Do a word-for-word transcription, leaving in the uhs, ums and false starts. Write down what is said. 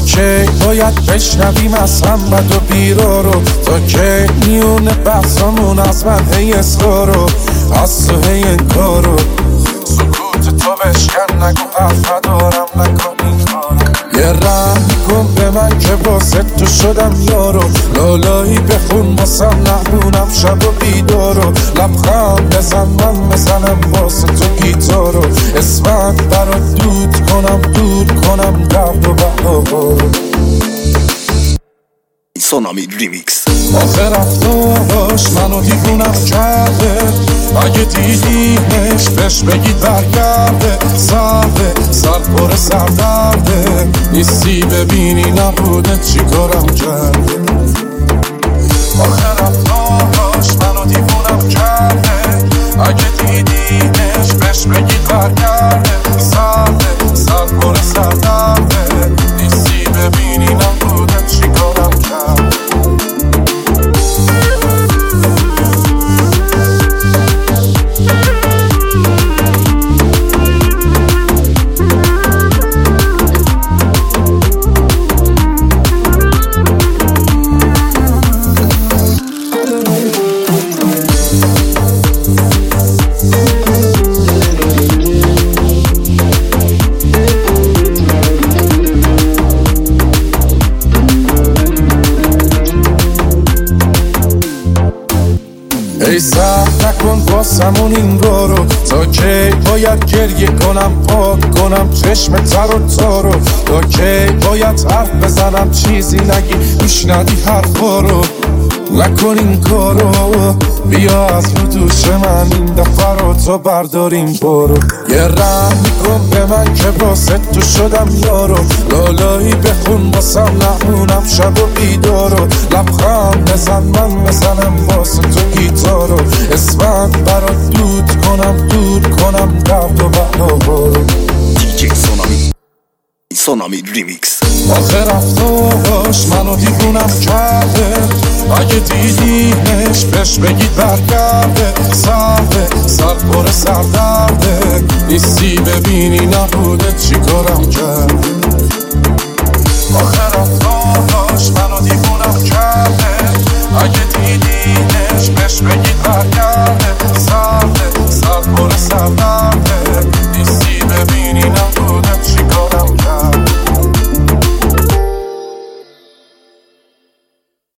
کی باید بشنویم از هم بد و بیرا رو؟ تا کی میونه بحثامون از من هی اصرارو از تو هی انکارو سکوت تو بشکن نگو حرف ندارم نکن این کارو یه رحم کن به من که واسه تو شدم یارو لالایی بخون واسم نهمونم شب و بیدارو لبخند بزن من بزنم واسه تو گیتارو اسمت برات دود کنم دود کنم درد و بلا سونامی ریمیکس آخه رفتاش منو دیوونم کرده اگه دیدیمش بهش بگید برگرده سرده سر پر سردرده نیستی ببینی نبوده چی کارم کرده آخه رفتاش منو دیوونم کرده اگه دیدیمش بهش بگید برگرده سرده سر پر سردرده نیستی ببینی نبوده چی کارم کرده ای سخت نکن باسمون این رو تا کی باید گریه کنم پاک کنم چشم تر و تارو تا کی باید حرف بزنم چیزی نگی میشنوی حرفا رو نکن این کارو بیا از رو دوش من این دفعه رو تا برداریم برو یه رحم کن به من که واسه تو شدم یارو لالایی بخون واسم نهمونم شب و بیدارو لبخند بزن من بزنم واسه تو گیتارو اسمت برات دود کنم دود کنم درد و بلا برو دیجی سونامی سونامی ریمیکس آخه رفتاش منو دیوونم کرده اگه دیدیمش بهش بگید برگرده سرده سر پر سردرده نیستی ببینی نبوده چی کارم کرده